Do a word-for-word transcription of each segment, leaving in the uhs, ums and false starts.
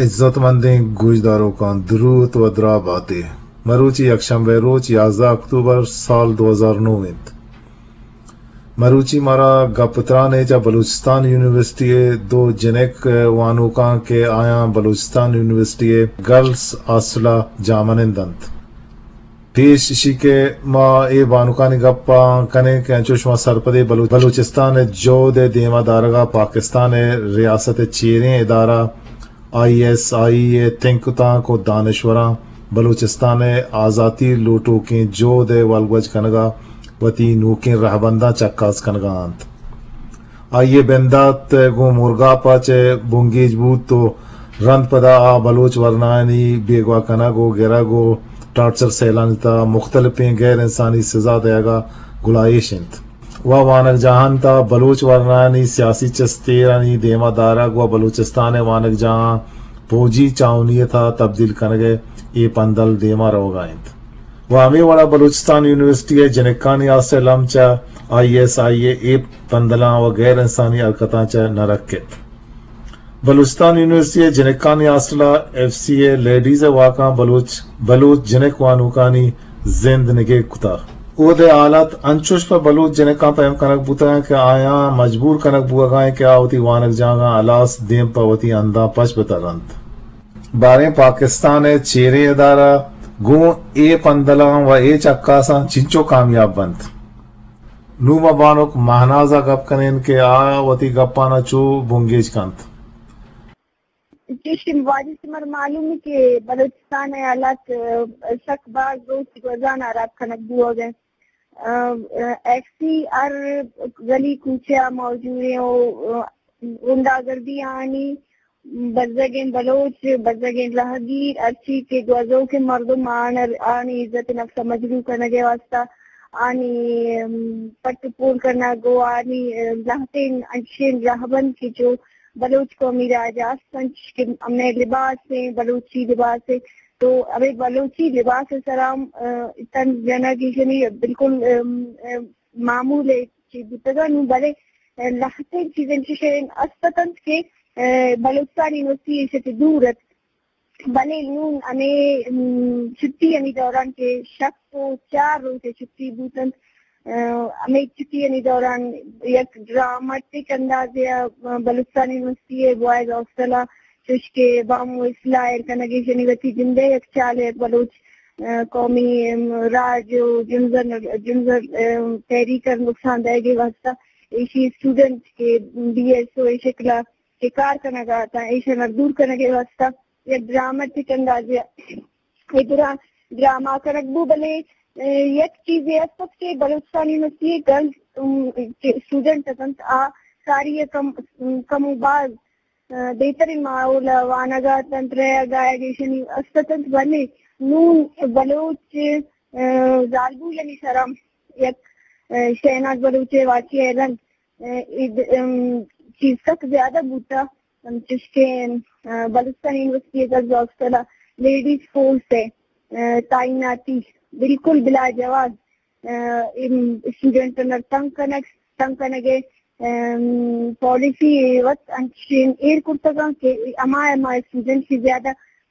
عزت مندیں گوجداروں کا درود و درا باتیں مروچی یکشنبے روز یازدہ اکتوبر سال دو ہزار نو میں مروچی مارا گپترانے چا بلوچستان یونیورسٹی دو جنک وانوکاں کے آیاں بلوچستان یونیورسٹی گرلز آسلا جامنندند پیش شی کے ما اے بانوکانی گپا کنے کینچو شما سرپدے بلوچستان جو دے دیما دارگا پاکستان ریاست چیریں ادارہ آئی ایس آئی تنکتاں کو دانشوراں بلوچستان آزادی لوٹو کی جو دے والگوج کنگا وتی نوکین رہبندہ چکاس کنگا انت آئیے بندات گو مرگا پاچے بنگیج بود تو رند پدا آ بلوچ ورنانی بیگوا کنا گو گرا گو ٹارچر سیلانی تا مختلف غیر انسانی سزا دیا گا گلائش انت و وانک جہان تا بلوچ ورنانی سیاسی چستیرانی دیما دارا گو بلوچستان وانک جہاں فوجی چاونی تھا تبدیل کنگے ای پندل دیما روگا انت و ہمیں وڑا بلوچستان یونیورسٹی ہے جنکانی آسے لمچا آئی ایس آئی اے پندلاں و غیر انسانی حرکتاں چا نرکت بلوچستان یونیورسٹی جنکانی آسلا ایف سی اے لیڈیز واقع بلوچ بلوچ جنک وانوکانی زند نگے کتا او دے آلات انچوش پر بلوچ جنکاں پہم کنک بوتا ہے کہ آیا مجبور کنک بوگا گائیں کہ آوتی وانک جاگا علاس دیم پاوتی اندہ پچ بترند بارے پاکستان چیرے ادارہ گو اے پندلاں و اے چکاساں چنچو کامیاب بند نوما بانوک مہنازہ گپ کنین کے آیا وتی گپانا چو بنگیج کنت جیسے واجد سمر معلوم ہے کہ بلوچستان حالات شک باز روز روزانہ رات کھنک بو ہو گئے ایک سی ار گلی کوچیا موجود ہیں گنڈا گردی آنی بزگین بلوچ بزگین لہگیر ارچی کے گوزوں کے مردم آن آنی عزت نفس مجروح کرنے کے واسطہ آنی پٹ پول کرنا گو آنی لہتین انشین رہبند کی جو بلوچ قومی راجاس سنچ کے ہمیں لباس ہیں بلوچی لباس ہے تو ابھی بلوچی لباس سلام تن جنا کی شنی بالکل معمول ہے بتگا نو بڑے لہتے چیزیں ششین استتنت کے بلوچستان یونیورسٹی سے دورت بنے نون ہمیں چھٹی ہمیں دوران کے شک کو چار روز سے چھٹی بوتن ہمیں چھٹی یعنی دوران یک ڈرامٹک انداز بلوچستان یونیورسٹی ہے بوائز ہاسٹلا چوش کے بامو اصلاح کنگی شنیوتی جندے یک چال ہے بلوچ قومی راج جنزر جنزر تحریکر نقصان دے گی واسطہ ایشی اسٹوڈنٹ کے بی ایس او شکلا کے کار کنگا تھا ایشی مردور کنگے واسطہ یک ڈرامٹک انداز ادھرا ڈراما کنگبو بلے یک چیز ہے سب کے بلوچستان یونیورسٹی گرلز اسٹوڈنٹ تنت آ ساری کم کم باز بہترین ماحول وانگا تنتر گایا گیشنی استتنت بنے نون بلوچ زالبو یعنی شرم یک شہناز بلوچ واقعی رنگ چیز تک زیادہ بوتا جس کے Balochistan university girls hostel ladies force ہے تعیناتی بالکل بلا جواز اسٹوڈنٹ تنگ کنک تنگ کنگے پالیسی وقت انشین ایر کرتگاں کہ اما اما اسٹوڈنٹ کی زیادہ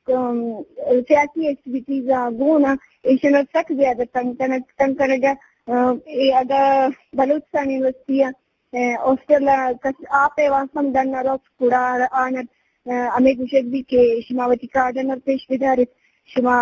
سیاسی ایکٹیویٹیز گونا ایشن تک زیادہ تنگ کنک تنگ کنگا اگر بلوچستان یونیورسٹی آسٹریلیا آپ واسم دن روک کڑا آنت ہمیں کچھ بھی کہ شماوتی کارڈن پیش بدارت شما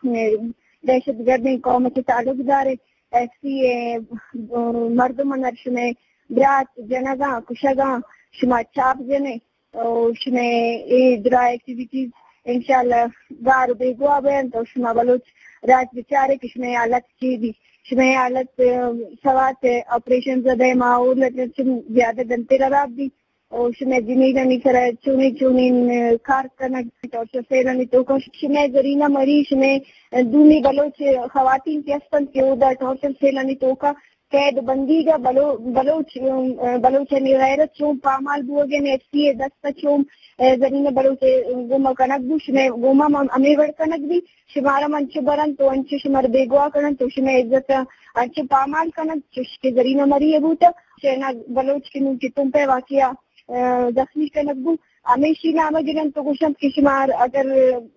دہشت گردی قوم کے تعلق دار ایف سی مردم شمع برات جنگاں کشگاں شما چاپ جنے شمع درا ایکٹیویٹیز انشاءاللہ گار بے گوا بیان تو شما بلوچ راج بیچارے کہ شمع حالت کی بھی شمع حالت سوات آپریشن زدہ ماحول زیادہ دنتے راب بھی اور شمع جنیدنی کرا چونی چونی کار کرنا اور سیرانی تو شمع زرینہ مری شمع دونی بلوچ خواتین کے استن کے اودا ٹورچر سیلانی تو کا قید بندی گا بلو بلوچ بلوچ غیرت چوم پامال بوگے نے ایف سی اے دستا چوم زرینہ بلوچ گوما کنک بو شمع گوما امیور کنک بھی شمارا منچ برن تو انچ شمار بیگوا کنن تو شمع عزت انچ پامال کنن چش کے زرینہ مری بوتا شہنا بلوچ کی نو کی تم پہ واقعہ زخمی کنک بو ہمیشہ نام جنم تو گوشم کی شمار اگر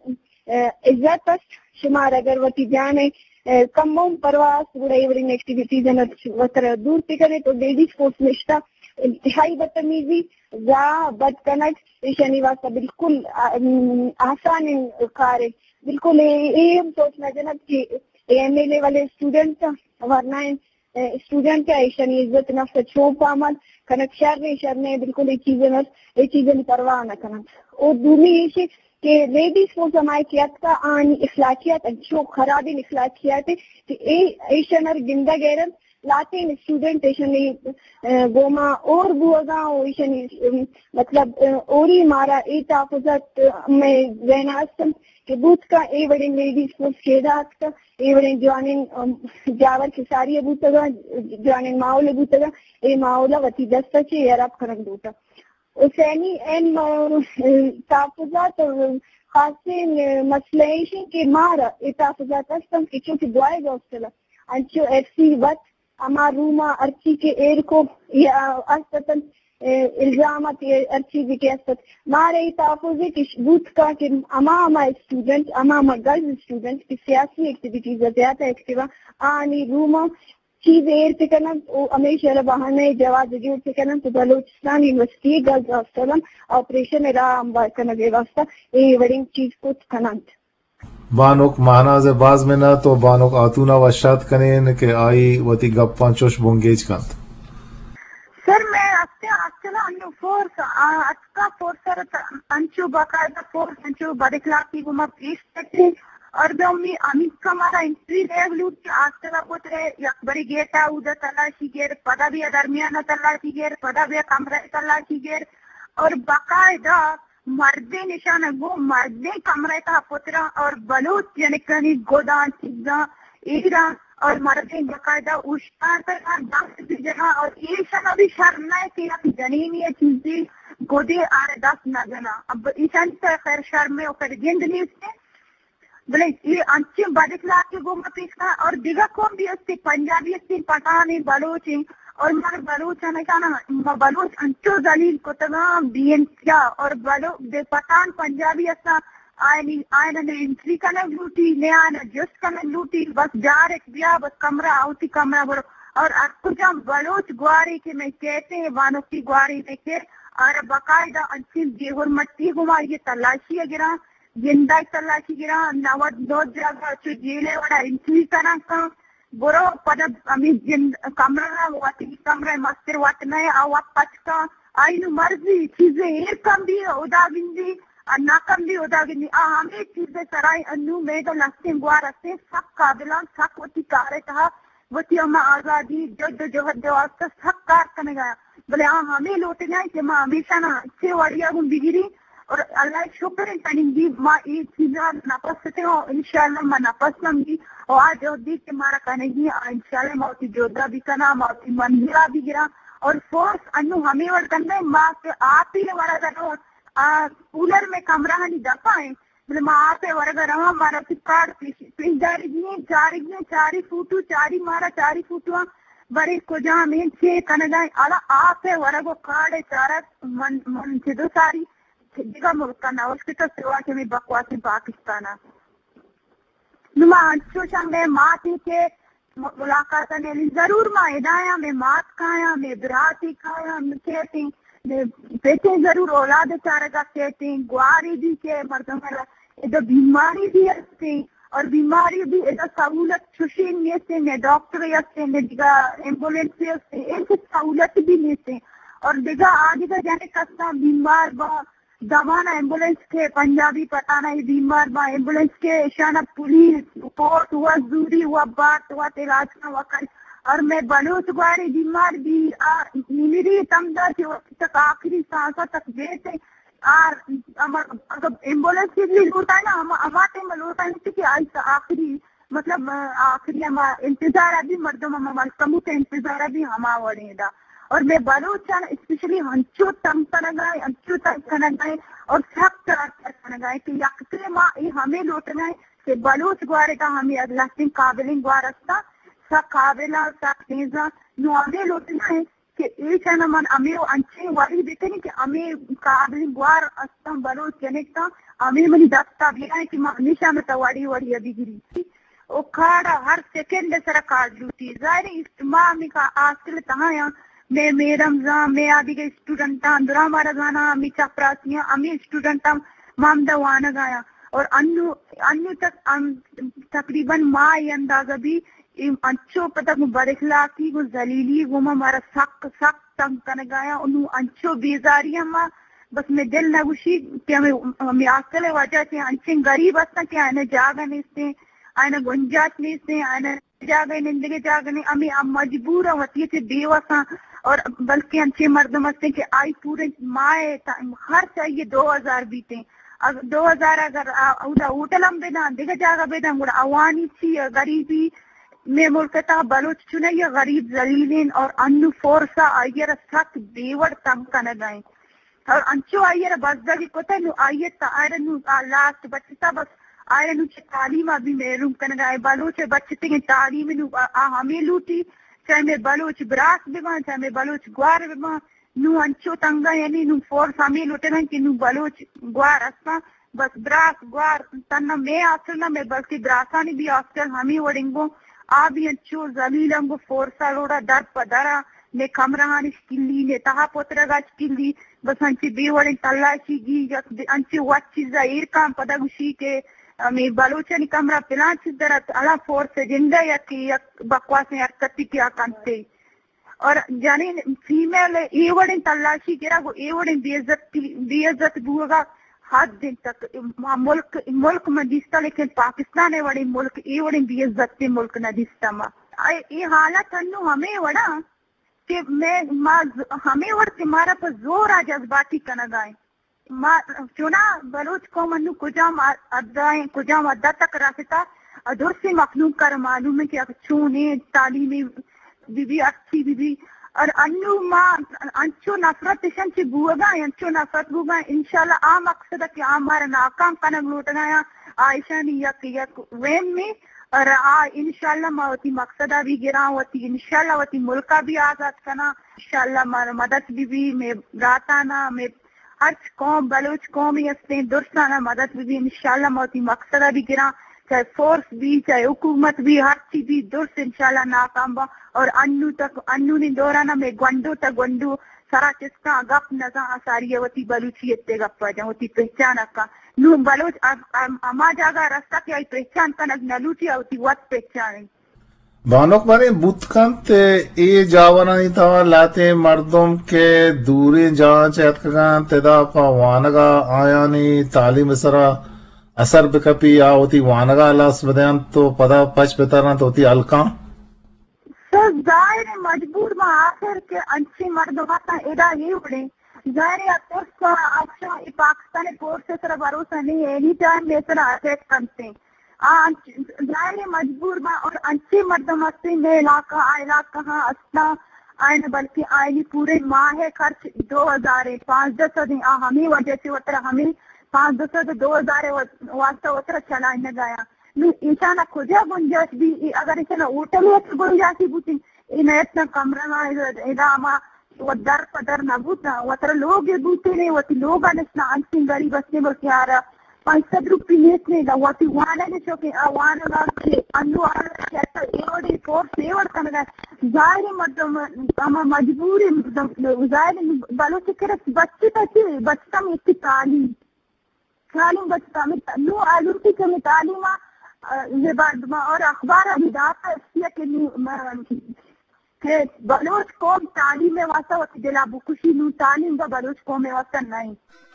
عزت پس شمار اگر وتی جانے کموم پرواز بڑے بڑی ایکٹیویٹیز وطر دور پہ کرے تو لیڈیز فورس نشتہ انتہائی بدتمیزی یا بد کنٹ شنی واسطہ بالکل آسان کار ہے. بالکل یہ ہم سوچنا جناب کہ ایم ایل اے والے اسٹوڈنٹ ورنہ اسٹوڈنٹ کا ایشانی عزت نفس چھو پامل کنک شہر نے شہر نے بالکل یہ چیزیں یہ چیزیں پرواہ نہ کرنا. اور دوسری یہ کہ لیڈیز کو حمایت کا آن اخلاقیات اچھو خرابی اخلاقیات کہ ایشنر گندہ گیرن لاتے اسٹوڈنٹ ایشنی گوما اور بوگا ایشنی مطلب اوری مارا ای تحفظات میں زیناستم کہ بوت کا اے بڑے لیڈیز فورس کیدات کا اے بڑے جوانین جاور کی ساری بوتگا جوانین ماحول بوتگا اے ماحولہ وتی دستا چے یاراب کرن دوتا. حسینی این تحفظات خاصے مسئلہ کے مارا ای تحفظات استم کہ چونکہ دعائے گا استلا انچو ایف سی وط اما روما ارچی کے ایر کو یا استتن الزامات ارچی کے استت مارے تحفظ کہ بوت کا کہ اما اما اسٹوڈنٹ اما اما گرلز اسٹوڈنٹ کی سیاسی ایکٹیویٹیز زیادہ ایکٹیوا آنی روما چیز ایر پہ کرنا ہمیشہ بہانے جواز جوڑ پہ کرنا تو Balochistan university girls hostel operation رام کرنا گئے واسطہ یہ بڑی چیز کو کنانت بانوک مہناز باز میں نہ تو بانوک آتونا وشات کنین کہ آئی وتی گپ پانچوش بونگیج کانت. سر میں اچھا اچھا انو فورس اچھا فورس سر انچو باقاعدہ فورس انچو بدخلاقی گما پیش کرتے اور دومی امید کا ہمارا انٹری ریگلوٹ کے آسٹلا پوترے یک بڑی گیٹا اودا تلاشی گیر پدا بھی درمیانہ تلاشی گیر پدا بھی کمرہ تلاشی گیر اور باقاعدہ مردے نشانہ گو مردے کمرہ کا پوترا اور بلوچ یعنی کنی گودان چیزاں ایران اور مردے باقاعدہ اشتار پر دس بھی جگہ اور یہ شنہ بھی شرمائے کہ یک جنین یہ چیزیں گودے آر دس نہ جنا اب ایشان سے خیر شرمے اور خیر گند نہیں اس نے بلے یہ انچے بدکلا کے گوما پیسنا اور دیگا کون بھی اس سے پنجابی اس سے پٹھانی بلوچی اور مر بلوچ ہے نا بلوچ انچو دلیل کو تمام دین کیا اور بلوچ پٹھان پنجابی ایسا آئینی آئینہ نے انٹری کنے لوٹی نے آئینہ جس کنے لوٹی بس جارک بیا بس کمرہ آوتی کمرہ برو اور اکو جام بلوچ گواری کے میں کہتے ہیں وانو کی گواری میں کہ اور باقاعدہ انچین دیہور مٹی گما یہ تلاشی گرا زندہ تلاشی گرا نواد دو جگہ چو جیلے وڑا انٹری کنا کا برو پدب امی جند کمرہ واتی کمرہ مستر واتنے آوات پچکا آئینو مرضی چیزیں ایر کم بھی ادا گندی ناکم بھی ادا گندی ہمیں چیزیں سرائی انو میدو لستے گوار رستے سب قابلان سب وتی کارے کہا وتی اما آزادی جو جو جو حد واسطہ سب کار کرنے گیا بلے ہاں ہمیں لوٹے جائیں کہ ماں ہمیشہ نا اچھے وڑیا گن بگیری اور اللہ شکر ہے تنین جی ماں یہ چیزیں نفس سکتے ہو انشاءاللہ ماں نفس نمگی اور آج جو دی کہ مارا کہنے گی انشاءاللہ موتی جودہ بھی کنا موتی منزلہ بھی گرا اور فورس انو ہمیں وڑ کرنے ماں کے آپ ہی وڑا کرو کولر میں کمرہ نہیں دفعہ ہیں بلے ماں آپ ہے ورگا رہا مارا پکار پیش داری گئے چاری گئے چاری فوٹو چاری مارا چاری فوٹو بڑے کو جہاں میں چھے کنگائیں اللہ آپ ہے ورگو کارڈے چارہ من من چھدو ساری جگہ ملکانا اس کی تو سوا کے میں بکواسی پاکستانا نما انچو شنگے ماں تھی کہ ملاقات نے ضرور ماں ادایا میں مات کھایا میں براتی کھایا میں کہتی بیٹے ضرور اولاد چارہ کا کہتے ہیں گواری بھی کہ مردوں میں ادھا بیماری بھی ہستے اور بیماری بھی ادھا سہولت چھوشین میں سے میں ڈاکٹر یستے میں دیگا ایمبولینس سے ہستے ایسے سہولت بھی نہیں سے اور دیگا آج کا جانے کسا بیمار با دوانا ایمبولینس کے پنجابی پتانا ہی بیمار با ایمبولینس کے اشانہ پولیس پورٹ ہوا زوری ہوا بات ہوا تیراج کا وقت اور میں بلوچ گواری بیمار بھی میری تمدہ سے وقت تک آخری سانسہ تک دیتے اور ایمبولینس کے لیے لوٹا ہے نا ہمارے میں لوٹا ہے کہ آخری مطلب آخری ہمارا انتظار ابھی مردم ہمارا کمو کا انتظار ابھی ہما وڑے دا اور میں بلوچان اسپیشلی ہنچو تم کنگائے ہنچو تم کنگائے اور سب طرح کنگائے کہ یکتے ماں ہمیں لوٹنا ہے کہ بلوچ گوارے کا ہمیں اگلا سن قابلین گوارستا سب قابلہ سب تیزہ نو ہمیں لوٹنا ہے کہ ایک ہے نا من امیر انچے والی دیتے نہیں کہ امیر قابل گوار استم بلوچ جنکتا امیر منی دستا بھی ہے کہ ہمیشہ میں تواڑی وڑی ابھی گری او کھاڑا ہر سیکنڈ سر کارڈ لوٹی ظاہر اجتماع میں کا آسل تہاں یا میں میرم زاں میں آدھی کے اسٹوڈنٹاں درا مارا گانا می چپراسیاں امی اسٹوڈنٹاں مامدہ وانا گایا اور انو انو تک تقریباً ماہ اندازہ بھی انچو پتہ کو برخلاقی کو ذلیلی کو ہمارا سخت سخت تنگ کن گایا انو انچو بیزاری ہما بس میں دل نگوشی کہ ہمیں ہمیں آکل وجہ سے انچیں غریب ہستا کہ آئینہ جاگا نیستے آئینہ گنجاش نیستے آئینہ جاگا نندگے جاگا نہیں ہمیں مجبور ہیں وطیے سے بیوساں اور بلکہ انچے مردم ہستے کہ آئی پورے مائے ہر چاہیے دو ہزار بیتے دو ہزار اگر ہوٹل ہم بیدا دیکھا جاگا بیدا گوڑا اوانی تھی غریبی میں ملکتا بلوچ چنے یہ غریب ذلیلین اور انو فورسا آئیر سخت بیوڑ تنگ کنگائیں اور انچو آئیر بزدگی کتا نو آئیر تا آئیر نو لاسٹ بچتا بس آئیر نو چھ تعلیم ابھی محروم کنگائیں بلوچ بچتے ہیں تعلیم نو ہمیں لوٹی چاہے میں بلوچ براس بگان چاہے میں بلوچ گوار بگان نو انچو تنگا یعنی نو فورس ہمیں لوٹے ہیں کہ نو بلوچ گوار اسا بس براس گوار تنہ میں آسل نہ میں بلکہ براسانی بھی آسل ہمیں وڑنگو آبی انچو زلیلنگو فورسا لوڑا در پا درا نے کمرہانش کلی نے تہا پوترگاش کلی بس انچی بیوڑن تلاشی گی انچی وچ چیزا ایرکان پدگوشی کے میں بلوچنی کمرہ پلان چیز درت علا فورس جندہ یکی یک بکواس یک کتی کیا کنتے اور جانی فیمیل ایوڑن تلاشی گرا گو ایوڑن بیعزت بوگا حد دن تک ملک ملک میں دیستا لیکن پاکستان ہے وڑی ملک ای وڑی بیعزت ملک نہ دیستا ما یہ حالت انو ہمیں وڑا کہ میں ہمیں وڑ کہ مارا پر زور آ جذباتی کنگائیں چنا بلوچ قوم انو کجام ادائیں کجام ادا تک راستا ادھر سے مخلوق کر معلوم ہے کہ چونے تعلیمی بی بی اچھی بی بی اور انو ما انچو نفرت شنچ بوگا انچو نفرت بوگا انشاءاللہ آ مقصد ہے کہ ہمارا ناکام کنگ لوٹ گیا عائشہ نے یک یک ویم میں اور آ انشاءاللہ ما ہوتی مقصدہ بھی گرا ہوتی انشاءاللہ ہوتی ملکہ بھی آزاد کنا انشاءاللہ مارا مدد بھی بھی میں راتانا میں ہر قوم بلوچ قومی ہستے درستانہ مدد بھی بھی انشاءاللہ ما ہوتی مقصدہ بھی گرا چاہے فورس بھی چاہے حکومت بھی ہر چیز بھی درست انشاءاللہ ناکام با اور انو تک انو نے دورانا میں گونڈو تا گونڈو سارا چسکا گپ نزا ساری ہوتی بلوچیت تے گپ جا ہوتی پہچان کا نو بلوچ اما جاگا رستہ کی آئی پہچان کنگ نلوٹی ہوتی وقت پہچان بانوک بارے بودکانت ای جاوانا نہیں تھا لاتے مردم کے دوری جان چہت کگان تدا پا وانگا آیا نہیں تعلیم سرا اثر بکپی یا ہوتی وانگا اللہ سبدیان تو پدا پچ بترنا تو ہوتی الکان سر ظاہر مجبور میں آخر کے انچی مردماتا ادا ہی اڑے ظاہر اتر کا اچھا پاکستانی کورس سے سر بھروسہ نہیں ہے اینی ٹائم میں سر اٹیک کرتے ہیں ظاہر مجبور میں اور انچی مردماتے میں علاقہ علاقہ کہاں اسنا آئین بلکہ آئینی پورے ماہ خرچ دو ہزار پانچ دس دیں ہمیں وجہ سے وطرہ ہمیں پانچ دس دو ہزار واسطہ وطرہ چلائنے گایا انسانا کجا گنجاش بھی اگر انسانا ہوٹل وقت گنجاشی بوتی انہیں اتنا کمرہ ادامہ و در پدر نہ بوتا وطر لوگ بوتے نہیں وطی لوگا نسنا انسین گری بسنے بلکی آرہا پانچ سد روپی نیسنے دا وطی وانا نشو کہ وانا لگے انو آرہا کہتا ایوڑی فورس ایوڑ کنگا ظاہر مردم اما مجبوری ظاہر بلو چکرس بچی تاچی بچتا میں اتی تعلیم تعلیم بچتا میں نو آلوٹی کہ میں تعلیمہ اور اخبار ابھی داتا اس کہ بلوچ قوم تعلیم میں واسطہ ہوتی دلا بکشی نو تعلیم کا بلوچ قوم میں واسطہ نہیں